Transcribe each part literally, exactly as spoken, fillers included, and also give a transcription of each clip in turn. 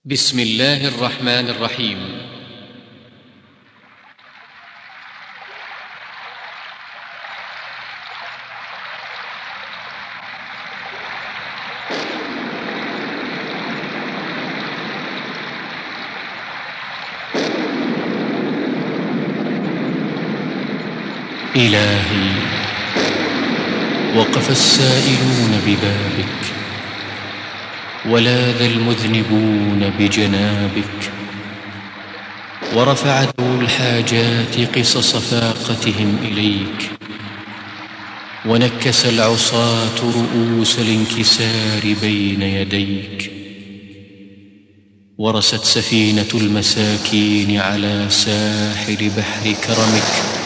بسم الله الرحمن الرحيم. إلهي، وقف السائلون ببابك، ولاذ المذنبون بجنابك، ورفع ذو الحاجات قصص فاقتهم إليك، ونكس العصاة رؤوس الانكسار بين يديك، ورست سفينة المساكين على ساحل بحر كرمك،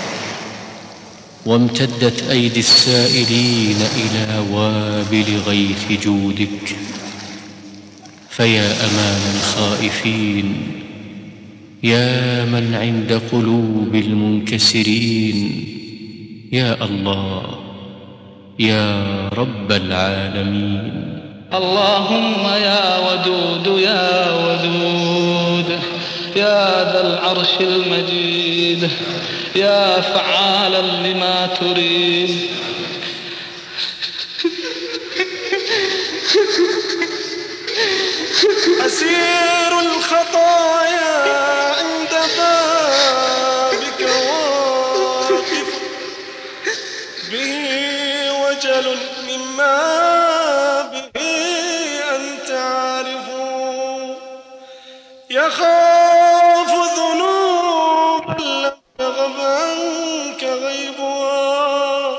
وامتدت أيدي السائلين إلى وابل غيث جودك. فيا أمان الخائفين، يا من عند قلوب المنكسرين، يا الله، يا رب العالمين. اللهم يا ودود يا ودود، يا ذا العرش المجيد، يا فعالا لما تريد. أسير الخطايا عند بابك واقف، به وجل مما به أنت عارف، يخاف ذنوبا لم يغب عنك غيبها،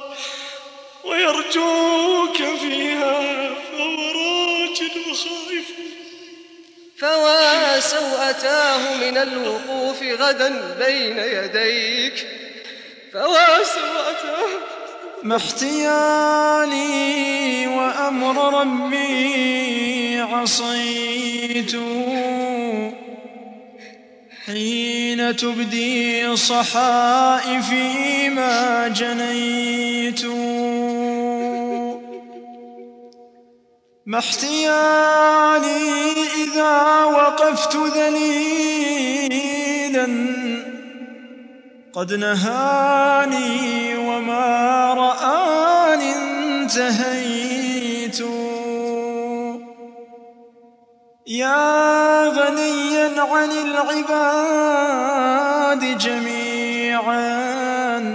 ويرجوك فيها فهو راجل وخائف. فوا سوءتاه من الوقوف غدا بين يديك، فوا سوءتاه. ما احتيالي وأمر ربي عصيت، حين تبدي صحائفي ما جنيت. ما احتيالي إذا وقفت ذليلا، قد نهاني وما رآني انتهيت. يا غنيا عن العباد جميعا،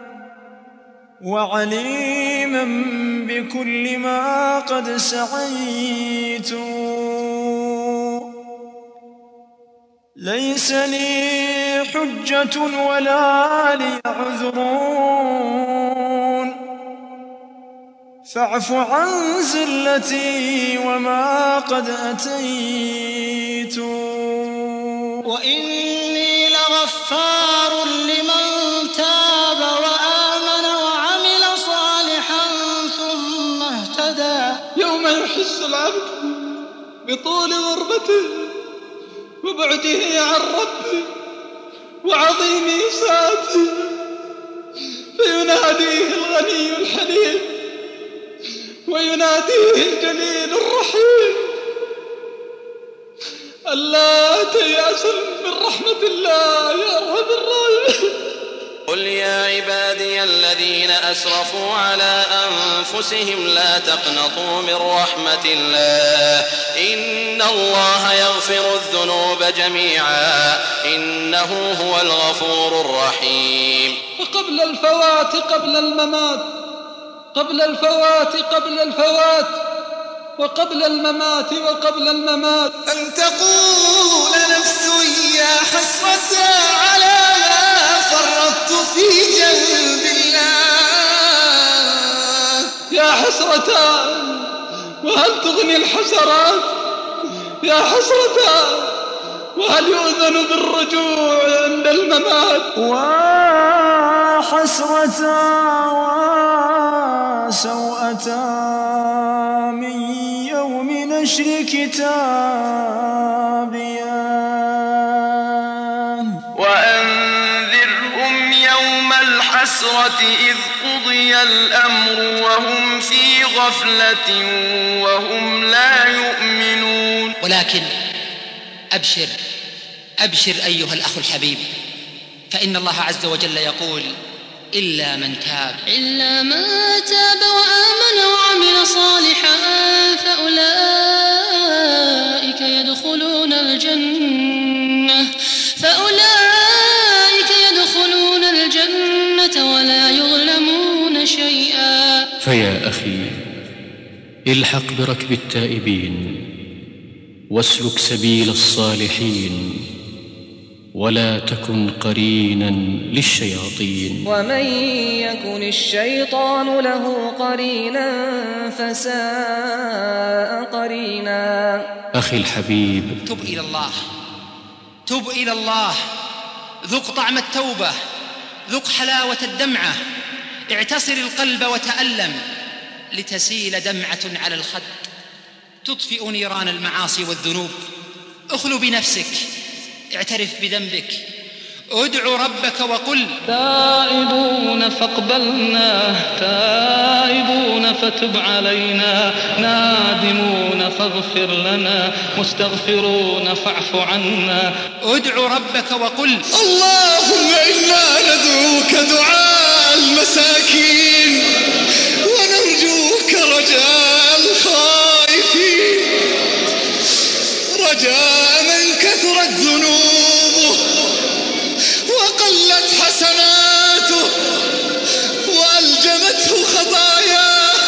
وعليما بكل ما قد سعيت. ليس لي حجة ولا لي عذر، فاعف عن زلتي وما قد أتيت. وإني لغفار لمن تاب وآمن وعمل صالحا ثم اهتدى. يوم يحس العبد بطول غربته وبعده عن ربه وعظيم إساءته، فيناديه الغني الحليم ويناديه الجليل الرحيم: ألا تيأسوا من رحمة الله يا أرحم الراحمين. قل يا عبادي الذين أسرفوا على أنفسهم لا تقنطوا من رحمة الله، إن الله يغفر الذنوب جميعا، إنه هو الغفور الرحيم. وقبل الفوات قبل الممات، قبل الفوات قبل الفوات، وقبل الممات وقبل الممات، أن تقول نفس يا حسرة على ما فرطت في جنب الله. يا حسرة وهل تغني الحسرات، يا حسرة وهل يؤذن بالرجوع عند الممات. وحسرة وسوءة من يوم نشر كتابي، وأنذرهم يوم الحسرة إذ قضي الأمر وهم في غفلة وهم لا يؤمنون. ولكن أبشر أبشر أيها الأخ الحبيب، فإن الله عز وجل يقول: إلا من تاب إلا من تاب وآمن وعمل صالحا فأولئك يدخلون الجنة فأولئك يدخلون الجنة ولا يظلمون شيئا. فيا أخي، الحق بركب التائبين واسلك سبيل الصالحين، ولا تكن قرينا للشياطين. ومن يكن الشيطان له قرينا فساء قرينا. أخي الحبيب، تب إلى الله، تب إلى الله، ذق طعم التوبة، ذق حلاوة الدمعة، اعتصر القلب وتألم لتسيل دمعة على الخد تطفئ نيران المعاصي والذنوب. اخلو بنفسك، اعترف بذنبك، ادعو ربك وقل: تائبون فاقبلنا، تائبون فتب علينا، نادمون فاغفر لنا، مستغفرون فاعف عنا. ادعو ربك وقل: اللهم إنا ندعوك دعاء المساكين ونرجوك رجاء الخائفين، رجاء من كثرت ذنوبه وقلت حسناته وألجمته خطاياه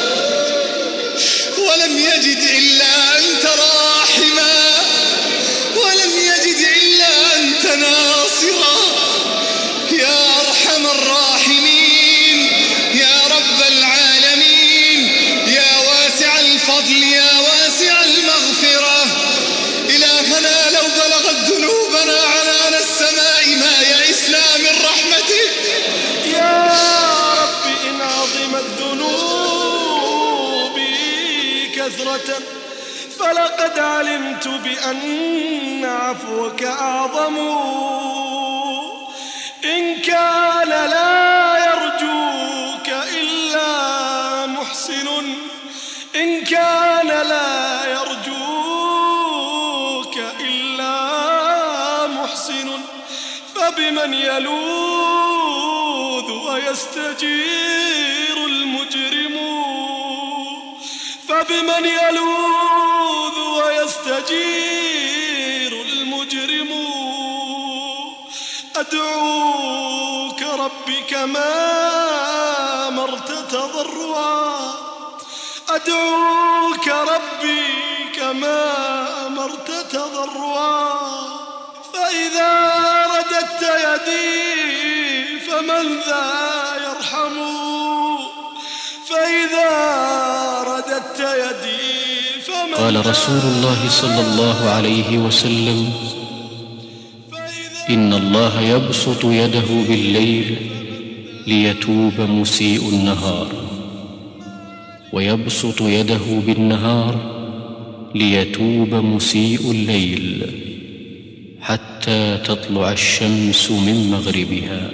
ولم يجد إلا أنت راحما، ولم يجد إلا أنت ناصرا، يا أرحم الراحمين، يا رب العالمين، يا واسع الفضل، يا واسع المغفرة. إلهنا لو بلغت ذنوبنا عنان السماء ما يئسنا من رحمتك. يا رب إن عظمت ذنوبي كثرة فلقد علمت بأن عفوك أعظم. إن كان لا يرجوك إلا محسن، إن كان لا يرجوك إلا محسن، فبمن يلوذ ويستجير المجرم، فبمن يلوذ ويستجير المجرم. أدعوك ربي كما أمرت تضرعا، أدعوك ربي كما أمرت تضرعا. فإذا رددت يدي فمن ذا يرحم، فإذا رددت يدي فمن. قال رسول الله صلى الله عليه وسلم: إن الله يبسط يده بالليل ليتوب مسيء النهار، ويبسط يده بالنهار ليتوب مسيء الليل، حتى تطلع الشمس من مغربها.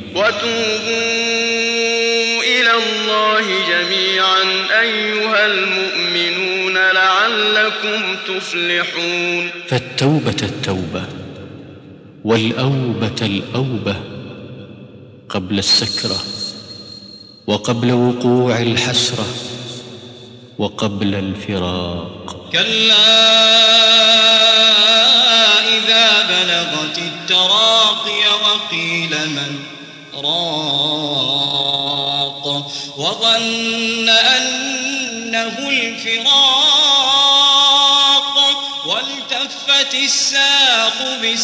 وتوبوا إلى الله جميعا أيها المؤمنون لعلكم تفلحون. فالتوبة التوبة، والأوبة الأوبة، قبل السكرة، وقبل وقوع الحسرة، وقبل الفراق. كلا إذا بلغت التراقي وقيل من راق، وظن أنه الفراق، والتفت الساق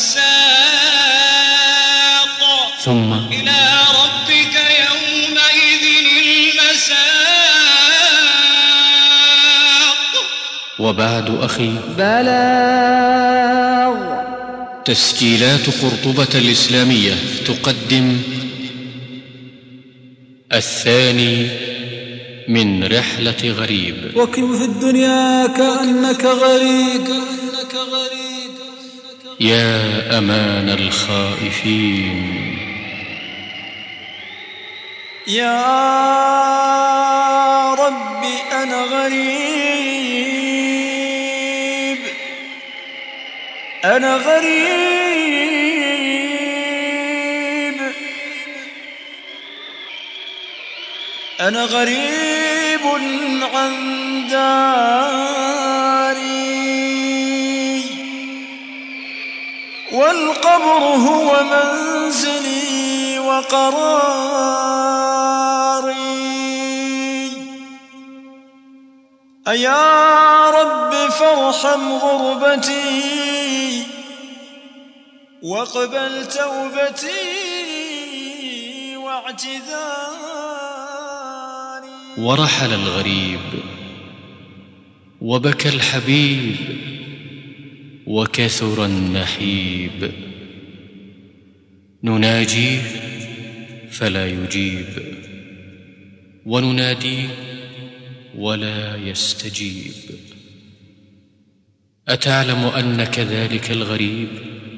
بالساق، ثم إلى ربك يومئذ المساق. وبعد أخي، بلاغ. تسجيلات قرطبة الإسلامية تقدم الثاني من رحلة غريب. وكن في الدنيا كأنك غريب، يا أمان الخائفين، يا رب أنا غريب أنا غريب أنا غريب عن داري، والقبر هو منزلي وقراري. أيا رب فارحم غربتي واقبل توبتي واعتذاري. ورحل الغريب وبكى الحبيب وكثر النحيب، نناجيه فلا يجيب ونناديه ولا يستجيب. أتعلم أنك ذلك الغريب؟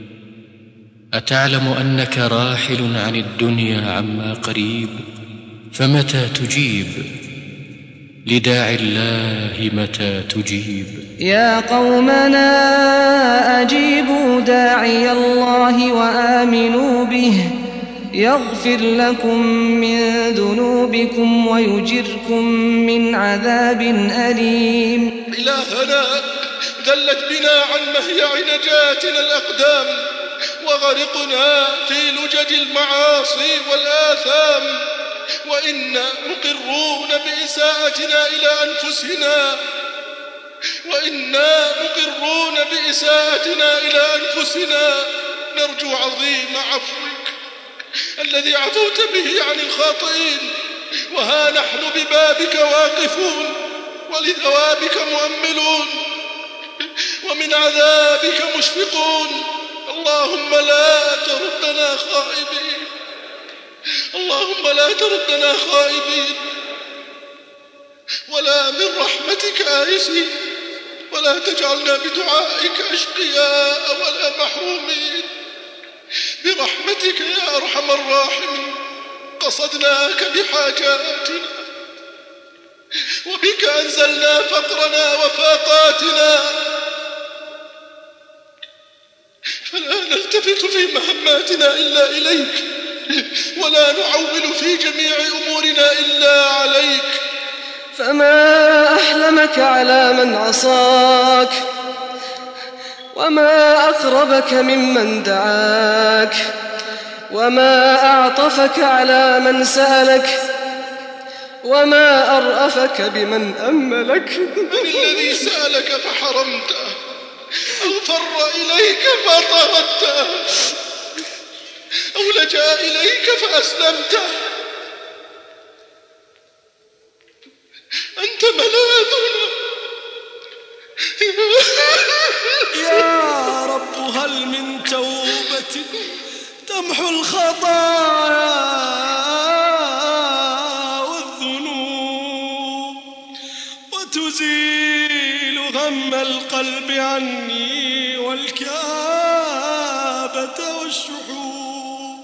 أتعلم أنك راحل عن الدنيا عما قريب؟ فمتى تجيب لداعي الله؟ متى تجيب؟ يا قومنا أجيبوا داعي الله وآمنوا به يغفر لكم من ذنوبكم ويجركم من عذاب أليم. إلهنا ذلت بنا عن مهيع نجاتنا الأقدام، وغرقنا في لجج المعاصي والآثام، وإنا مقرون بإساءتنا إلى أنفسنا وإنا مقرون بإساءتنا إلى أنفسنا. نرجو عظيم عفوك الذي عفوت به عن الخاطئين، وها نحن ببابك واقفون ولثوابك مؤملون ومن عذابك مشفقون. اللهم لا تردنا خائبين، اللهم لا تردنا خائبين ولا من رحمتك آيسين، ولا تجعلنا بدعائك أشقياء ولا محرومين. برحمتك يا أرحم الراحمين قصدناك بحاجاتنا، وبك أنزلنا فقرنا وفاقاتنا، فلا نلتفت في مهماتنا إلا إليك، ولا نعول في جميع أمورنا إلا عليك. فما أحلمك على من عصاك، وما أقربك ممن دعاك، وما أعطفك على من سألك، وما أرأفك بمن أملك. من الذي سألك فحرمته، أو فر إليك فطردته، أو لجأ إليك فأسلمته؟ أنت ملاذنا يا رب هل من توبة تمحو الخطايا والذنوب وتزيل غم القلب عني والكآبة والشحوب؟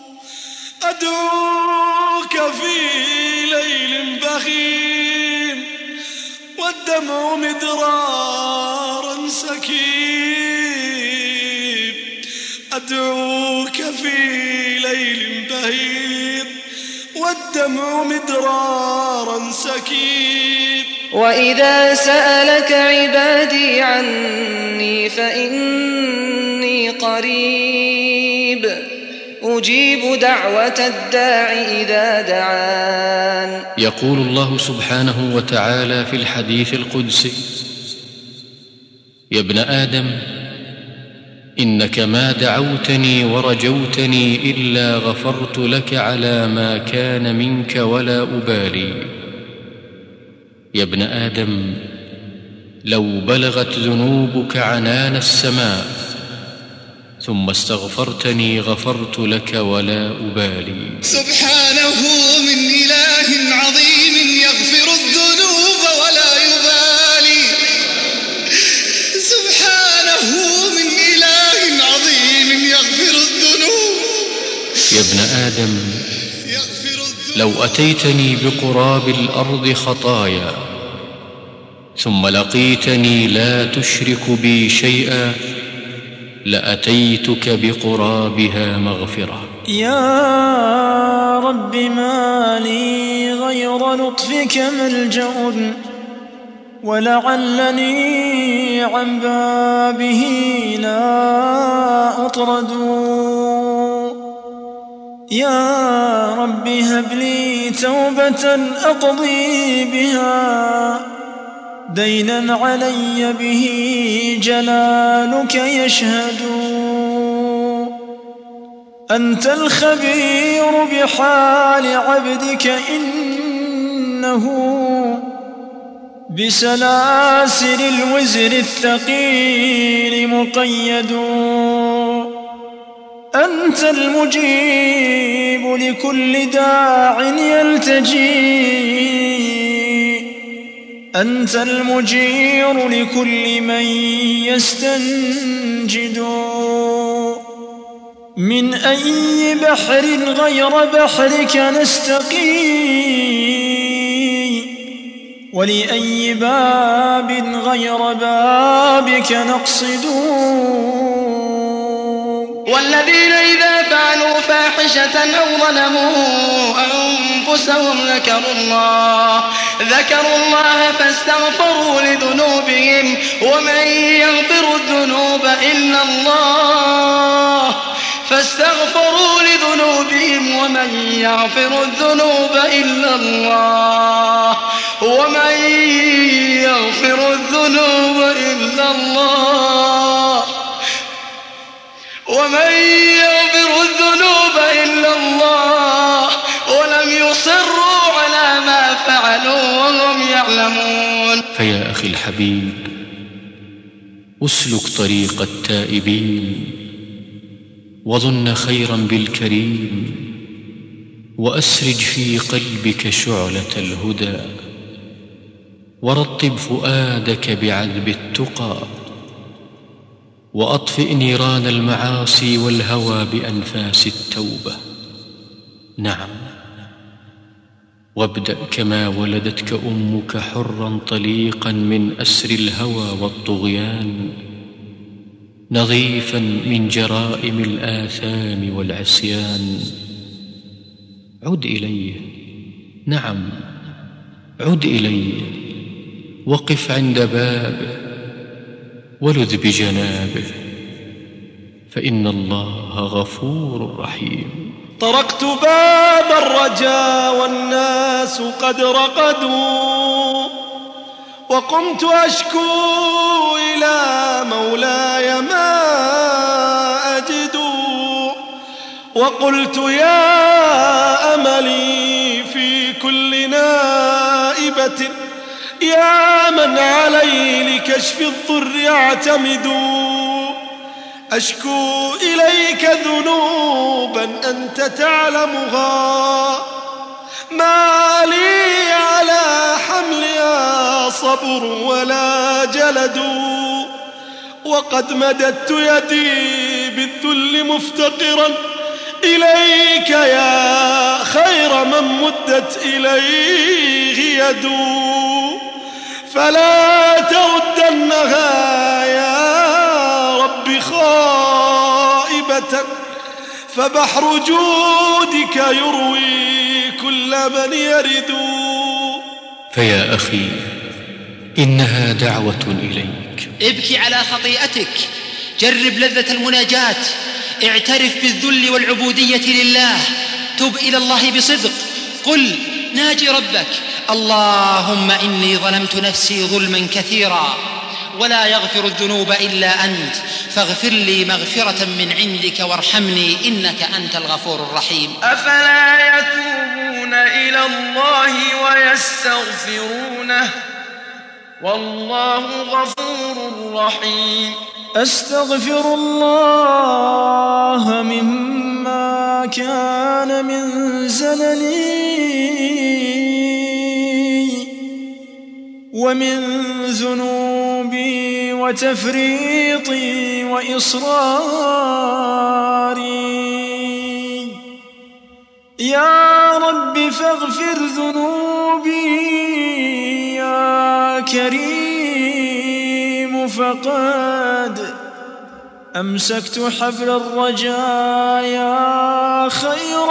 أدعوك في ليل بخيم والدمع مدرارا سكيب، أدعوك في ليل بهيم والدمع مدرارا سكيب. وإذا سألك عبادي عني فإني قريب أجيب دعوة الداع إذا دعان. يقول الله سبحانه وتعالى في الحديث القدسي: يا ابن آدم إنك ما دعوتني ورجوتني إلا غفرت لك على ما كان منك ولا أبالي. يا ابن آدم لو بلغت ذنوبك عنان السماء ثم استغفرتني غفرت لك ولا أبالي. سبحانه من إله عظيم يغفر الذنوب ولا يبالي. سبحانه من إله عظيم يغفر الذنوب. يا ابن آدم لو أتيتني بقراب الأرض خطايا ثم لقيتني لا تشرك بي شيئا لأتيتك بقرابها مغفرة. يا رب ما لي غير لطفك ملجأ ولعلني عن بابه لا أطرد. يا رب هب لي توبة أقضي بها دينا علي به جلالك يشهد. أنت الخبير بحال عبدك إنه بسلاسل الوزر الثقيل مقيد. أنت المجيب لكل داع يلتجي. أنت المجير لكل من يستنجد. من أي بحر غير بحرك نستقي ولأي باب غير بابك نقصد. والذين إذا فعلوا فاحشة أو ظلموا أنفسهم ذكروا الله ذكروا الله فاستغفروا لذنوبهم ومن يغفر الذنوب إلا الله فاستغفروا لذنوبهم ومن يغفر الذنوب إلا الله ومن يغفر الذنوب إلا الله ومن يغفر الذنوب إلا الله ولم يصروا على ما فعلوا وهم يعلمون. فيا أخي الحبيب اسلك طريق التائبين وظن خيرا بالكريم وأسرج في قلبك شعلة الهدى ورطب فؤادك بعذب التقى وأطفئ نيران المعاصي والهوى بأنفاس التوبة. نعم، وابدأ كما ولدتك أمك حرا طليقا من أسر الهوى والطغيان نظيفا من جرائم الآثام والعصيان. عد إليه، نعم عد إليه، وقف عند بابه ولذ بجنابه فإن الله غفور رحيم. طرقت باب الرجاء والناس قد رقدوا وقمت أشكو إلى مولاي ما أجد وقلت يا أملي في كل نائبة يا من علي لكشف الضر أعتمد أشكو إليك ذنوبا أنت تعلمها ما لي على حملها صبر ولا جلد وقد مددت يدي بالذل مفتقرا إليك يا خير من مدت إليه يد فلا تردنها يا رب خائبة فبحر جودك يروي كل من يرد. فيا أخي إنها دعوة إليك. ابكي على خطيئتك، جرب لذة المناجاة، اعترف بالذل والعبودية لله، تب إلى الله بصدق، قل ناجي ربك اللهم إني ظلمت نفسي ظلما كثيرا ولا يغفر الذنوب إلا أنت فاغفر لي مغفرة من عندك وارحمني إنك أنت الغفور الرحيم. أفلا يتوبون إلى الله ويستغفرونه والله غفور رحيم. أستغفر الله مما كان من زللي ومن ذنوبي وتفريطي وإصراري يا رب فاغفر ذنوبي يا كريم فقد أمسكت حبل الرجايا خير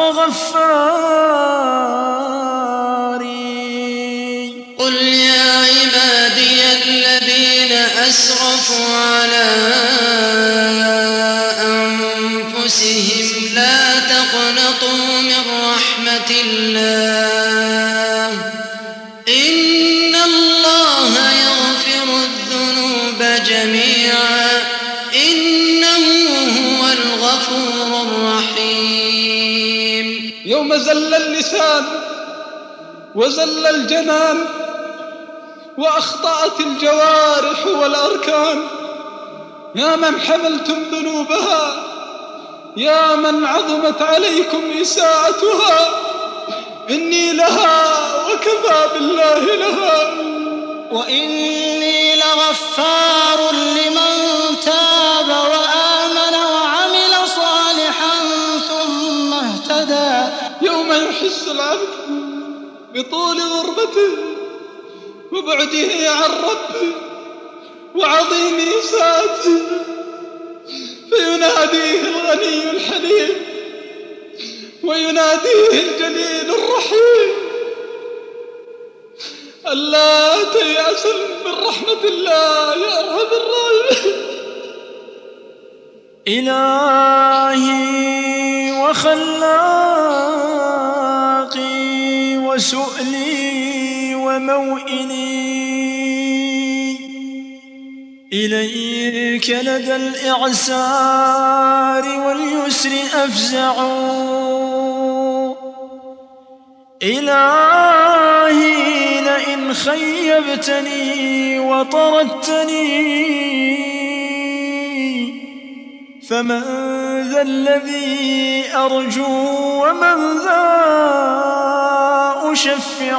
غفار. قل يا عبادي الذين أسرفوا على أنفسهم لا تقنطوا من رحمة الله إن الله يغفر الذنوب جميعا إنه هو الغفور الرحيم. يوم زل اللسان وزل الجنان وأخطأت الجوارح والأركان، يا من حملتم ذنوبها، يا من عظمت عليكم إساءتها، إني لها وكفى بالله لها. وإني لغفار لمن تاب وآمن وعمل صالحا ثم اهتدى. يوم يحس العبد بطول غربته وبعده عن ربه وعظيم إساءته، فيناديه الغني الحليم ويناديه الجليل الرحيم ألا تيأس من رحمة الله يا أرحم الراحمين. إلهي وخلاقي وسؤلي وموئلي إليك لدى الإعسار واليسر أفزع. إلهي لئن خيبتني وطردتني فمن ذا الذي أرجو ومن ذا أشفع.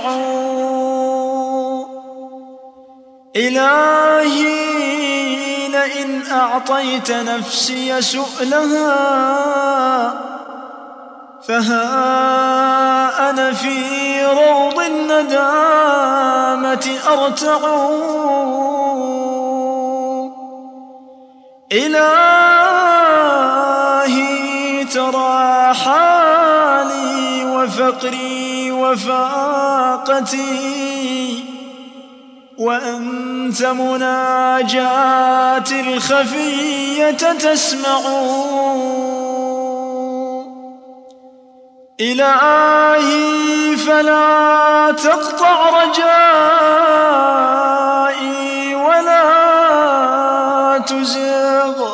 إلهي لئن أعطيت نفسي سؤلها فها أنا في روض الندامة أرتع. إلهي ترى حالي وفقري وفاقتي وأنت مناجاتي الخفية تسمع. إلهي فلا تقطع رجائي ولا تزغ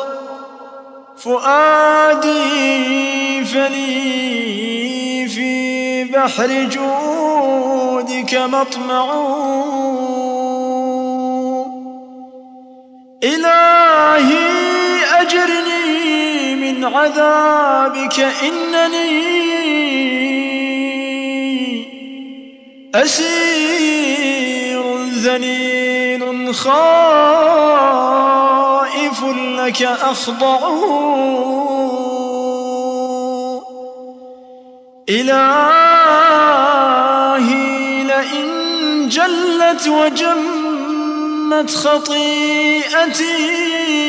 فؤادي، فلي في بحر جودك مطمع. إلهي أجرني من عذابك إنني أسير ذليل خائف لك أخضع. إلهي لئن جلت وجمت خطيئتي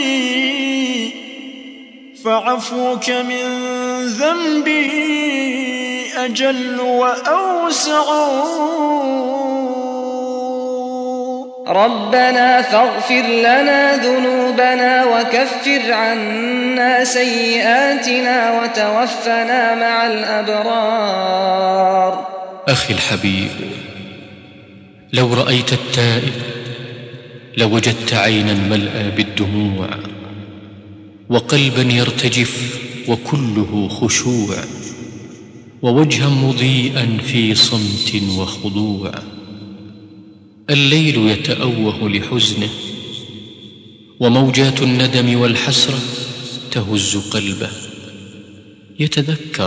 فعفوك من ذنبي أجل وأوسع. ربنا فاغفر لنا ذنوبنا وكفر عنا سيئاتنا وتوفنا مع الأبرار. أخي الحبيب، لو رأيت التائب لوجدت عينا ملأى بالدموع وقلبا يرتجف وكله خشوع ووجها مضيئا في صمت وخضوع. الليل يتأوه لحزنه وموجات الندم والحسرة تهز قلبه، يتذكر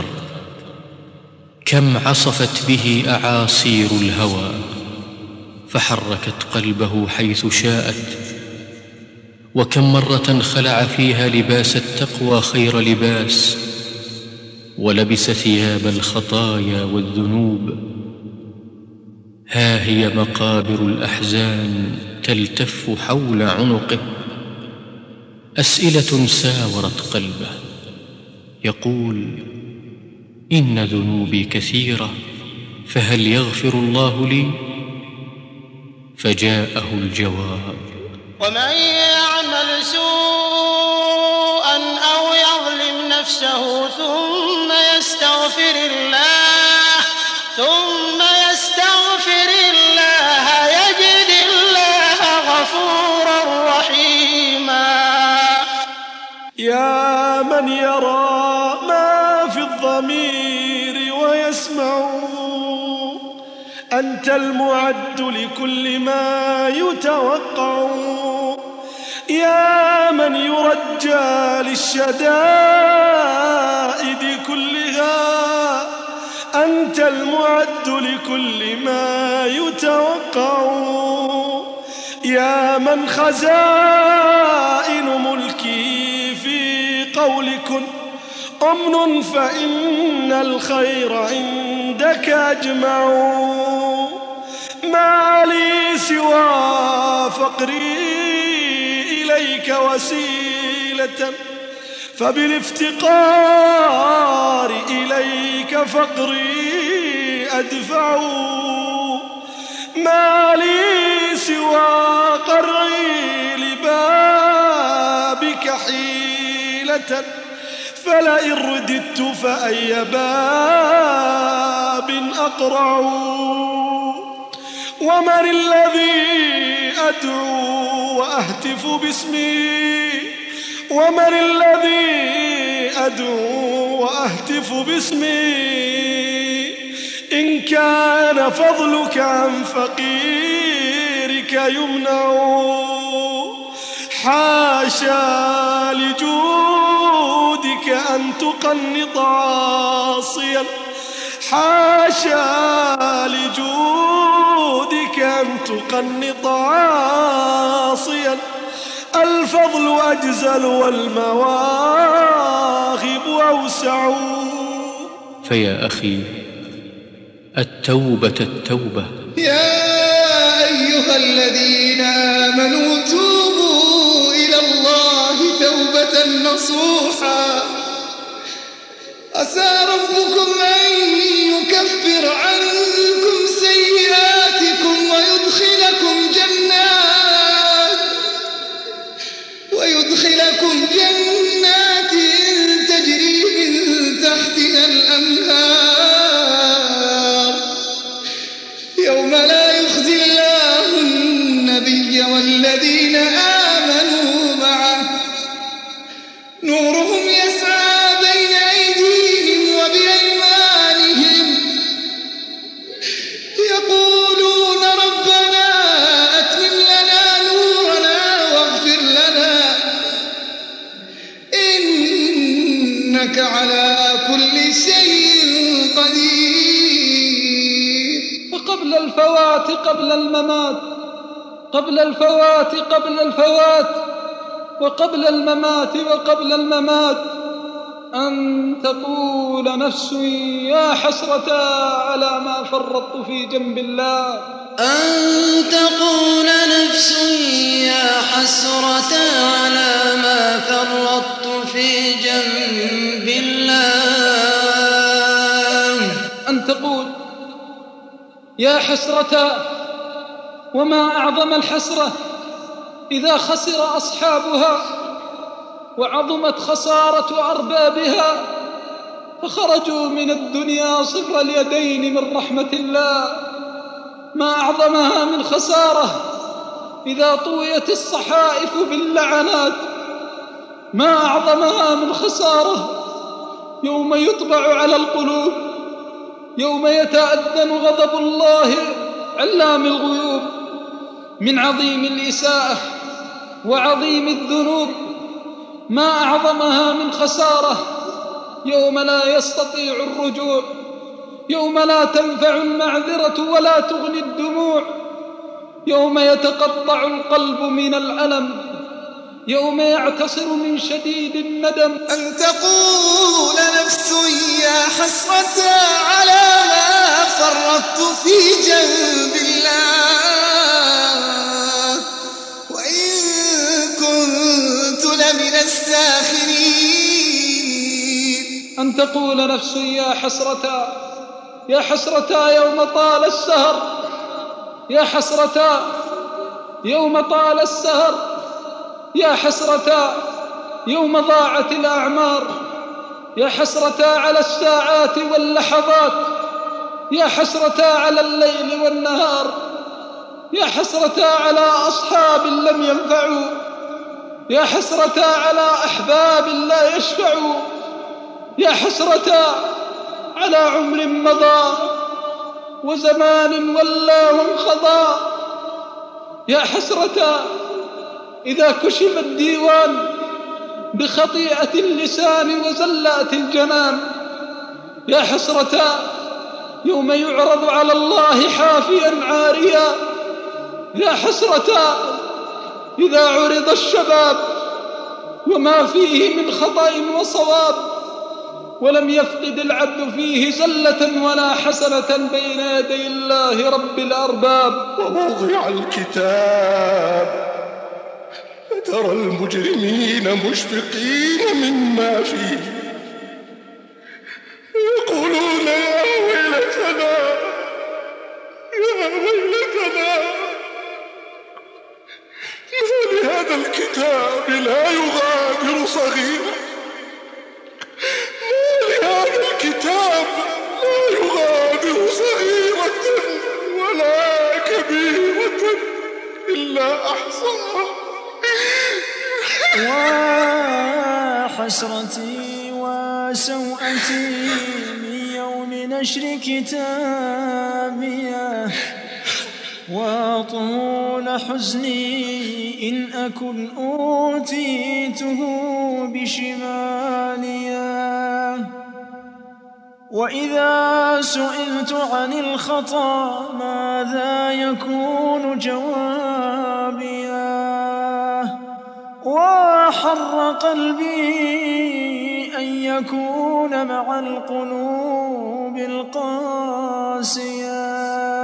كم عصفت به أعاصير الهوى فحركت قلبه حيث شاءت، وكم مرة خلع فيها لباس التقوى خير لباس ولبس ثياب الخطايا والذنوب. ها هي مقابر الأحزان تلتف حول عنقه، أسئلة ساورت قلبه، يقول: إن ذنوبي كثيرة، فهل يغفر الله لي؟ فجاءه الجواب: ومن يعمل سوءا أو يظلم نفسه ثم يستغفر الله ثم يستغفر الله يجد الله غفورا رحيما. يا من يرى ما في الضمير ويسمع، أنت المعد لكل ما يتوقع. يا من يرجى للشدائد كلها، أنت المعد لكل ما يتوقع. يا من خزائن ملكي في قول كن أمن، فإن الخير عندك أجمع. ما لي سوى فقري إليك وسيلة، فبالافتقار إليك فقري أدفع. ما لي سوى قرعي لبابك حيلة، فلئن رددت فأي باب أقرع. ومن الذي أدعو وأهتف باسمي، ومن الذي أدعو وأهتف باسمي، إن كان فضلك عن فقيرك يمنع. حاشا لجودك أن تقنط عاصيا، حاشا لجودك أن تقنط عاصيا. الفضل أجزل والمواهب أوسع. فيا أخي، التوبة التوبة. يا أيها الذين آمنوا توبوا إلى الله توبة نصوحا، عسى ربكم أن يكفر عنكم سيئاتكم ويدخلكم جنات ويدخلكم جنات تجري من تحتها الأنهار، يوم لا يخزي الله النبي والذين آمنوا معه، نورهم يسعى بين أيديهم وبأيمانهم، يقولون ربنا أتمم لنا نورنا واغفر لنا إنك على كل شيء قدير. وقبل الفوات قبل الممات، قبل الفوات قبل الفوات، وقبل الممات وقبل الممات، أن تقول نفس يا حسرة على ما فرطت في جنب الله، أن تقول نفس يا حسرة على ما فرطت في جنب الله. أن تقول يا حسرة، وما أعظم الحسرة إذا خسر أصحابها وعظمت خسارة أربابها، فخرجوا من الدنيا صفر اليدين من رحمة الله. ما أعظمها من خسارة إذا طويت الصحائف باللعنات، ما أعظمها من خسارة يوم يطبع على القلوب، يوم يتأذن غضب الله علام الغيوب. من عظيم الإساءة وعظيم الذنوب ما أعظمها من خسارة يوم لا يستطيع الرجوع، يوم لا تنفع المعذرة ولا تغني الدموع، يوم يتقطع القلب من الألم، يوم يعتصر من شديد الندم. أن تقول نفس يا حسرة على ما فرطت في جنب الله، وإن كنت لمن الساخرين. أن تقول نفس يا حسرتا يا حسرتا يوم طال السهر، يا حسرتا يوم طال السهر، يا حسرتا يوم ضاعت الأعمار، يا حسرتا على الساعات واللحظات، يا حسرتا على الليل والنهار، يا حسرتا على أصحاب لم ينفعوا، يا حسرتا على أحباب لا يشفعوا، يا حسرتا على عمر مضى وزمان ولى وانقضى، يا حسرتا إذا كشف الديوان بخطيئة اللسان وزلات الجنان، يا حسرتا يوم يعرض على الله حافيا عاريا، يا حسرتا إذا عرض الشباب وما فيه من خطأ وصواب، ولم يفقد العبد فيه زلة ولا حسنة بين يدي الله رب الأرباب. ووضع الكتاب فترى المجرمين مشفقين مما فيه يقولون يا ويلتنا يا ويلتنا ما لهذا الكتاب لا يغادر صغيرة، ما لهذا الكتاب لا يغادر صغيرة ولا كبيرة إلا أحصاها. وحسرتي وسوءتي من يوم نشر كتابي، وطول حزني إن أكن أوتيته بشماليا، وإذا سئلت عن الخطأ ماذا يكون جوابيا، وحر قلبي أن يكون مع القلوب القاسية.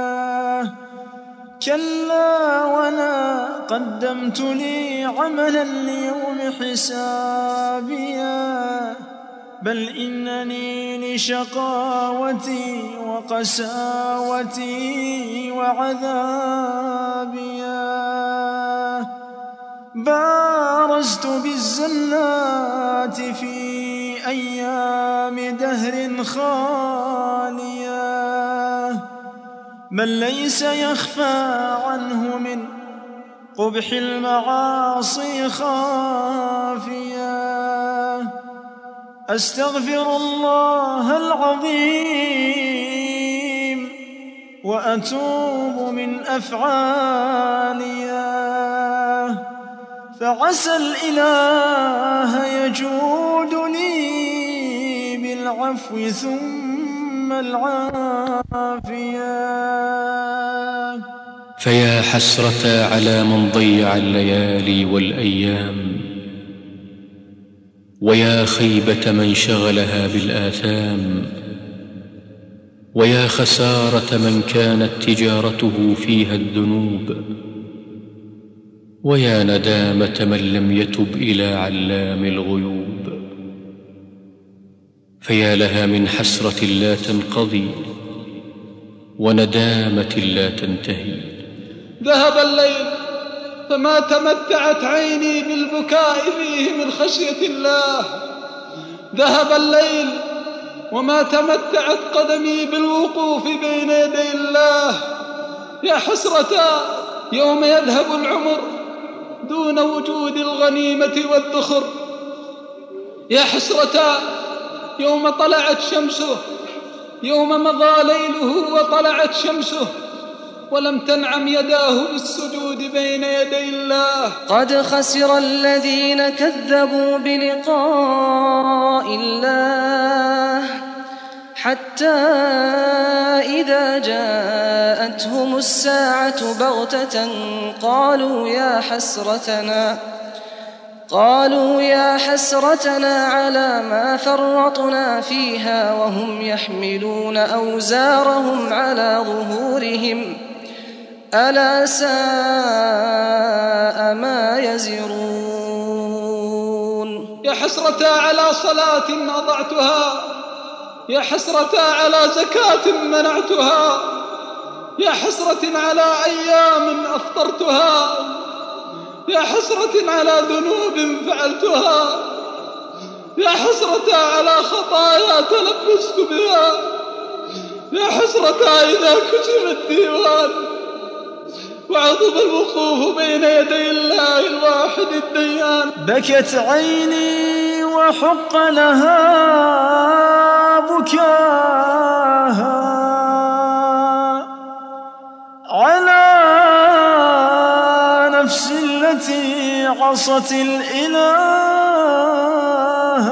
كلا ولا قدمت لي عملا ليوم حسابيا، بل إنني لشقاوتي وقساوتي وعذابيا بارزت بالزلات في أيام دهر خالية، من ليس يخفى عنه من قبح المعاصي خافيا. أستغفر الله العظيم وأتوب من أفعاليا، فعسى الإله يجود لي بالعفو ثم العافية. فيا حسرة على من ضيع الليالي والأيام، ويا خيبة من شغلها بالآثام، ويا خسارة من كانت تجارته فيها الذنوب، ويا ندامة من لم يتب إلى علام الغيوب. فيا لها من حسرة لا تنقضي وندامة لا تنتهي. ذهب الليل فما تمتعت عيني بالبكاء فيه من خشية الله، ذهب الليل وما تمتعت قدمي بالوقوف بين يدي الله. يا حسرة يوم يذهب العمر دون وجود الغنيمة والذخر، يا حسرة يوم طلعت شمسه، يوم مضى ليله وطلعت شمسه ولم تنعم يداه بالسجود بين يدي الله. قد خسر الذين كذبوا بلقاء الله حتى إذا جاءتهم الساعة بغتة قالوا يا حسرتنا قالوا يا حسرتنا على ما فرطنا فيها وهم يحملون أوزارهم على ظهورهم ألا ساء ما يزرون. يا حسرة على صلاة أضعتها، يا حسرة على زكاة منعتها، يا حسرة على أيام أفطرتها، يا حسرة على ذنوب فعلتها، يا حسرة على خطايا تلبست بها، يا حسرة إذا كتب الديوان وعظم الوقوف بين يدي الله الواحد الديان. بكت عيني وحق لها بكاها على نفس التي عصت الإله،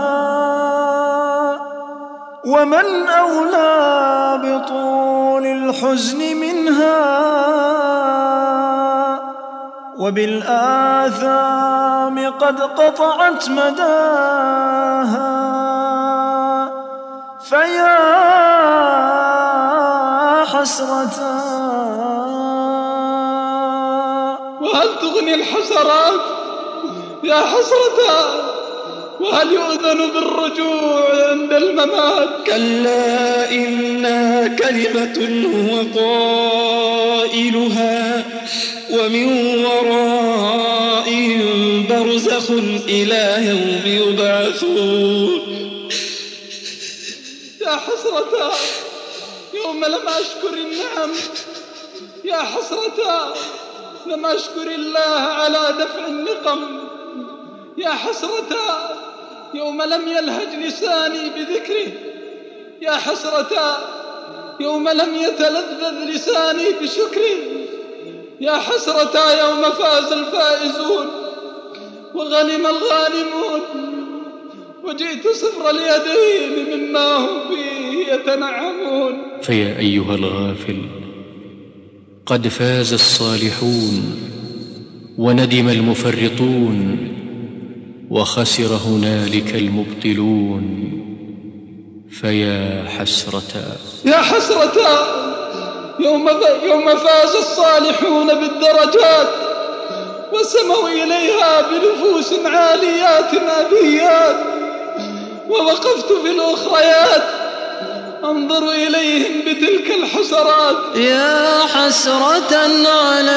ومن أولى بطول الحزن منها وبالآثام قد قطعت مداها. فيا حسرة وهل تغني الحسرات يا حسرة، وهل يؤذن بالرجوع عند الممات؟ كلا إنها كلمة هو قائلها ومن ورائهم برزخ إلى يوم يبعثون. يا حسرة يوم لم أشكر النعم، يا حسرة لم أشكر الله على دفع النقم، يا حسرة يوم لم يلهج لساني بذكره، يا حسرة يوم لم يتلذذ لساني بشكره، يا حسرة يوم فاز الفائزون وغنم الغانمون وجئت صفر اليدين مما هم فيه يتنعمون. فيا أيها الغافل، قد فاز الصالحون وندم المفرطون وخسر هنالك المبطلون. فيا حسرة يا حسرة يوم, يوم فاز الصالحون بالدرجات وسموا إليها بنفوس عاليات أبيات، ووقفت في الأخريات أنظر إليهم بتلك الحسرات. يا حسرة على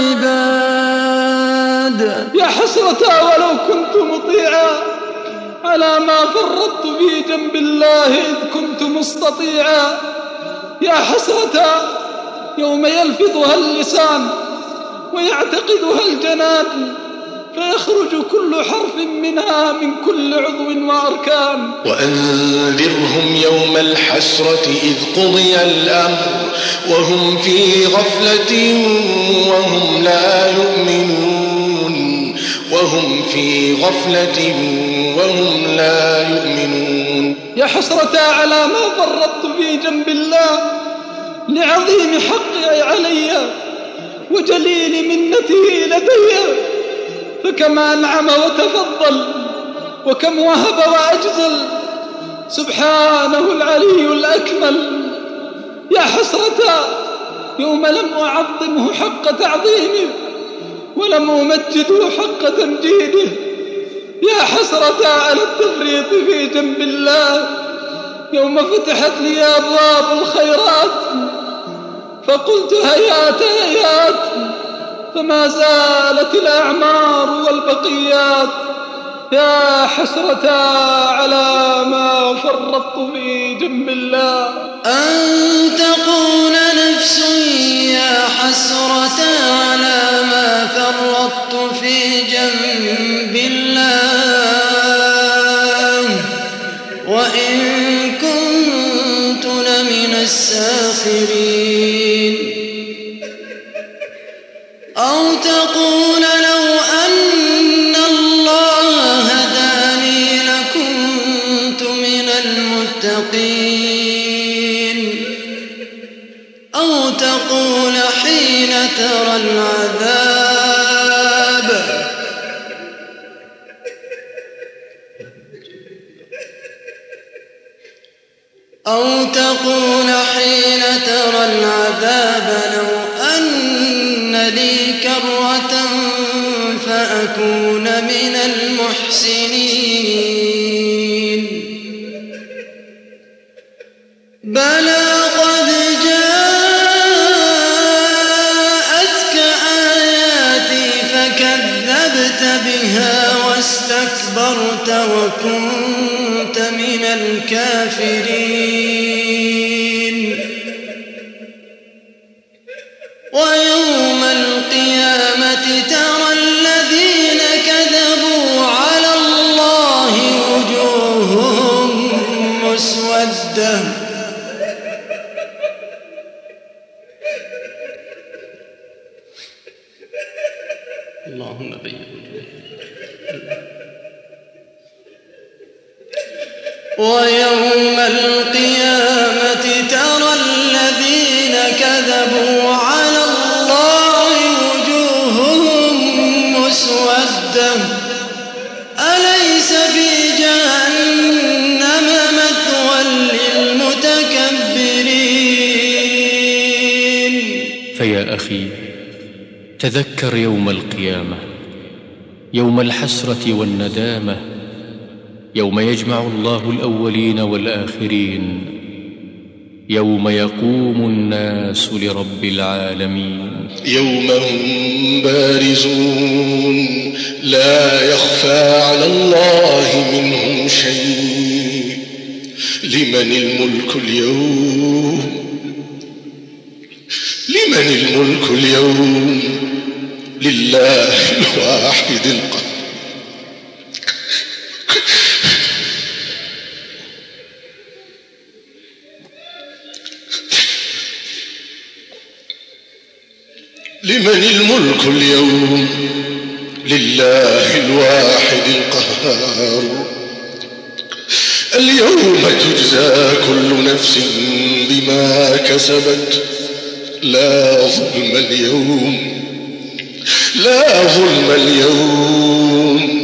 العباد، يا حسرة ولو كنت مطيعا على ما فرطت في جنب الله إذ كنت مستطيعا. يا حسرة يوم يلفظها اللسان ويعتقدها الجنان فيخرج كل حرف منها من كل عضو وأركان. وأنذرهم يوم الحسرة إذ قضي الأمر وهم في غفلة وهم لا يؤمنون وهم في غفلة وهم لا يؤمنون. يا حسرة على ما فرطت في جنب الله لعظيم حقي علي وجليل منته لدي، فكما أنعم وتفضل وكم وهب وأجزل سبحانه العلي الأكمل. يا حسرة يوم لم أعظمه حق تعظيمه ولم أمجده حق تمجيده. يا حسرة على التفريط في جنب الله يوم فتحت لي أبواب الخيرات فقلت هيات هيات فما زالت الأعمار والبقيات. يا حسرة على ما فرطت في جنب الله. أن تقول نفس يا حسرة على ما فرطت في جنب الله وإن كنت لمن الساخرين. أو تقول لو أن الله هداني لكنت من المتقين. أو تقول حين ترى العذاب أو تقول حين ترى العذاب لو أن لي كرة فأكون من المحسنين بلى قد جاءتك آياتي فكذبت بها واستكبرت وكنت من الكافرين ويوم القيامة ترى الذين كذبوا على الله وجوههم مسودة اللهم بيض ويوم القيامة ترى الذين كذبوا على الله وجوههم مسودة أليس في جهنم مثوى للمتكبرين. فيا أخي تذكر يوم القيامة، يوم الحسرة والندامة، يوم يجمع الله الأولين والآخرين، يوم يقوم الناس لرب العالمين. يوم هم بارزون لا يخفى على الله منهم شيء. لمن الملك اليوم؟ لمن الملك اليوم؟ لله الواحد القهار. لمن الملك اليوم؟ لله الواحد القهار. اليوم تجزى كل نفس بما كسبت لا ظلم اليوم، لا ظلم اليوم،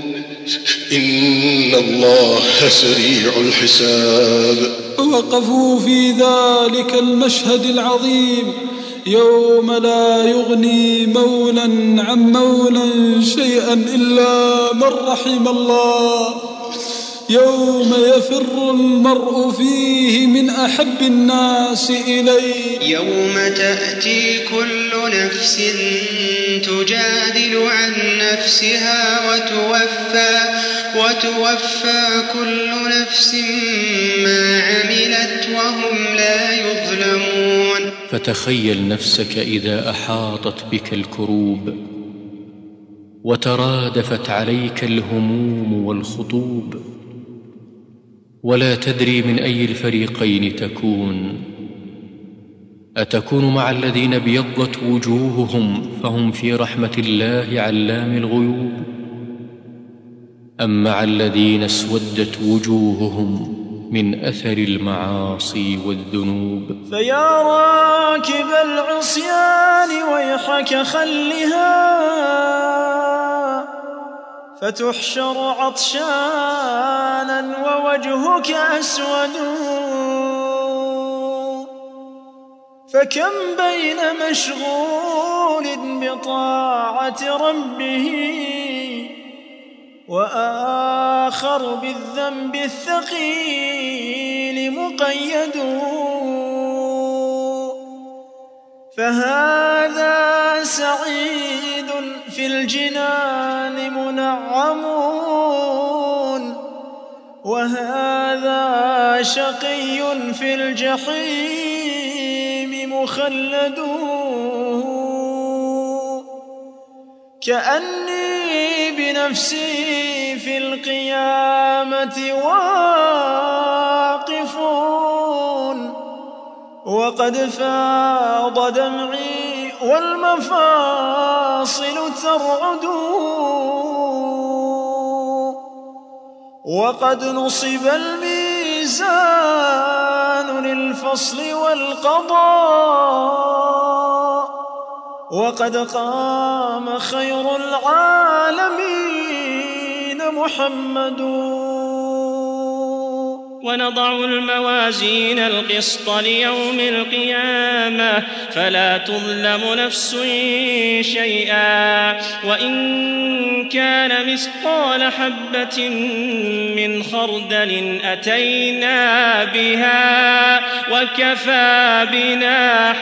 إن الله سريع الحساب. وقفوا في ذلك المشهد العظيم يوم لا يغني مولا عن مولا شيئا إلا من رحم الله، يوم يفر المرء فيه من أحب الناس إليه. يوم تأتي كل نفس تجادل عن نفسها وتوفى, وتوفى كل نفس ما عملت وهم لا يظلمون. فتخيل نفسك إذا أحاطت بك الكروب وترادفت عليك الهموم والخطوب، ولا تدري من أي الفريقين تكون. أتكون مع الذين ابيضت وجوههم فهم في رحمة الله علام الغيوب، أم مع الذين اسودت وجوههم من أثر المعاصي والذنوب؟ فيا راكب العصيان ويحك خلها، فتحشر عطشانا ووجهك أسود. فكم بين مشغول بطاعة ربه وآخر بالذنب الثقيل مقيد. فهذا سعيد في الجنان منعمون، وهذا شقي في الجحيم مخلد. كأني بنفسي في القيامة واقفون، وقد فاض دمعي والمفاصل ترعد، وقد نصب الميزان للفصل والقضاء، وقد قام خير العالمين محمد. ونضع الموازين القسط ليوم القيامة فلا تظلم نفس شيئا وإن كان مثقال حبة من خردل أتينا بها وكفى بنا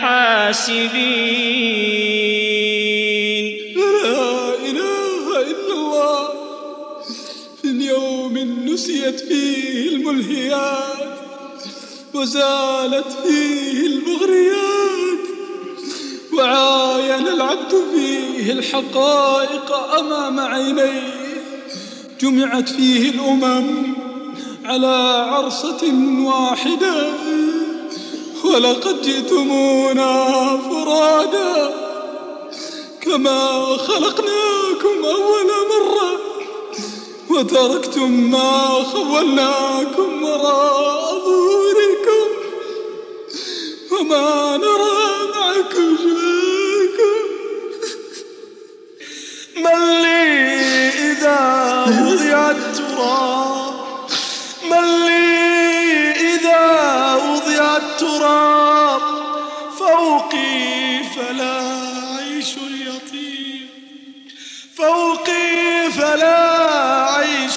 حاسبين. لا إله إلا الله. في اليوم نسيت فيه الملهيات وزالت فيه المغريات وعاين العبد فيه الحقائق أمام عينيه. جمعت فيه الأمم على عرصة واحدة ولقد جئتمونا فرادا كما خلقناكم أول مرة وتركتم ما خولناكم وراء ظهوركم وما نرى معكم شفاكم. من لي إذا وضع التراب من لي إذا وضع التراب فوقي فلا عيش يطيب فوقي فلا عيش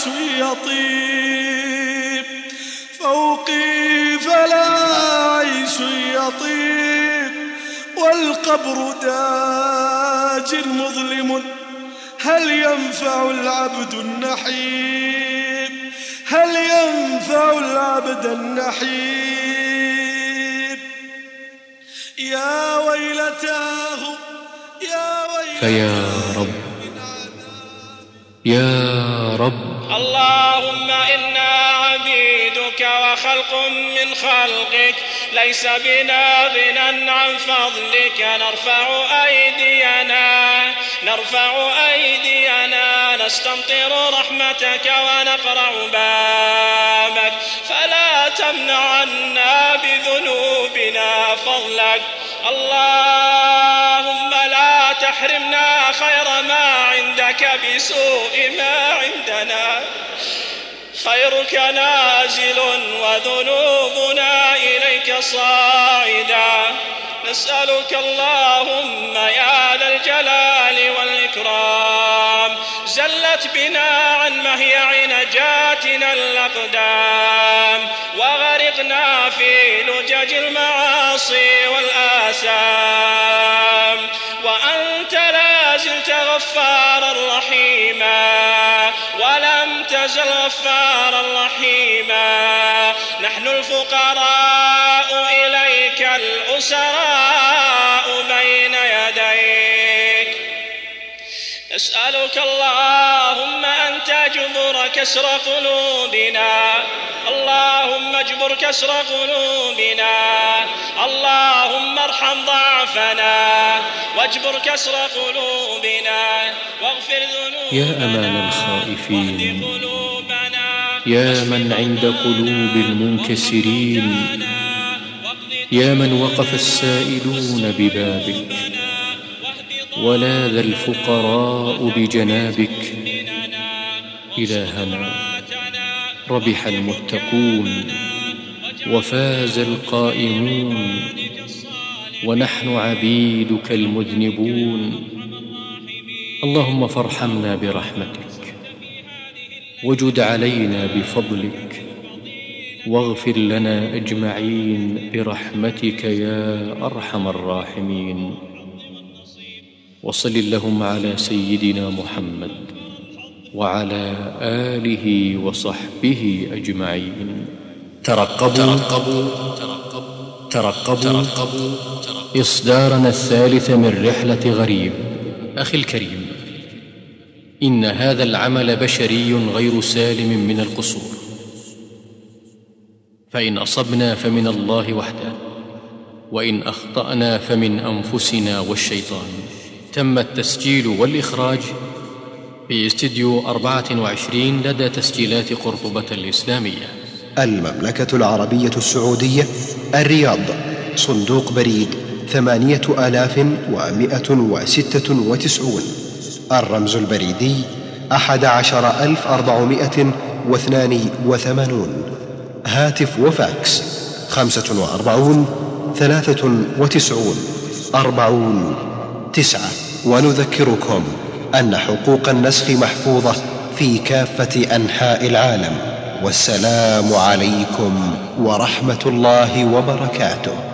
يطيب فوقي فلا عيش يطيب والقبر داج مظلم هل ينفع العبد النحيب هل ينفع العبد النحيب. يا ويلتاه يا ويلتاه. فيا رب يا رب اللهم إنا عبيدك وخلق من خلقك ليس بنا غنى عن فضلك نرفع أيدينا نرفع أيدينا نستمطر رحمتك ونقرع بابك فلا تمنع عنا بذنوبنا فضلك. اللهم لا تحرمنا خير ما عندك بسوء ما عندنا خيرك نازل وذنوبنا إليك صاعدا. نسألك اللهم يا ذا الجلال والإكرام زلت بنا عن مهيع نجاتنا الأقدام وغرقنا في لجج المعاصي والآثام وأنت لا زلت غفارا رحيما ولم تزل غفارا رحيما. نحن الفقراء إليك الأسراء بين يديك نسألك اللهم أن تجبر كسر قلوبنا اللهم اجبر كسر قلوبنا اللهم ارحم ضعفنا واجبر كسر قلوبنا واغفر ذنوبنا يا أمان الخائفين يا من عند قلوب المنكسرين يا من وقف السائلون ببابك ولاذ الفقراء بجنابك. إلهنا ربح المتقون وفاز القائمون ونحن عبيدك المذنبون. اللهم فارحمنا برحمتك وجد علينا بفضلك واغفر لنا أجمعين برحمتك يا أرحم الراحمين. وصل اللهم على سيدنا محمد وعلى آله وصحبه أجمعين. ترقبوا ترقبوا ترقبوا ترقبوا إصدارنا الثالث من رحلة غريب. أخي الكريم، إن هذا العمل بشري غير سالم من القصور، فإن أصبنا فمن الله وحده وإن أخطأنا فمن أنفسنا والشيطان. تم التسجيل والإخراج في استديو أربعة وعشرين لدى تسجيلات قرطبة الإسلامية، المملكة العربية السعودية، الرياض، صندوق بريد ثمانية آلاف ومائة وستة وتسعون، الرمز البريدي أحد عشر ألف أربعمائة واثنان وثمانون. هاتف وفاكس خمسة وأربعون ثلاثة وتسعون أربعون تسعة. ونذكركم أن حقوق النسخ محفوظة في كافة أنحاء العالم. والسلام عليكم ورحمة الله وبركاته.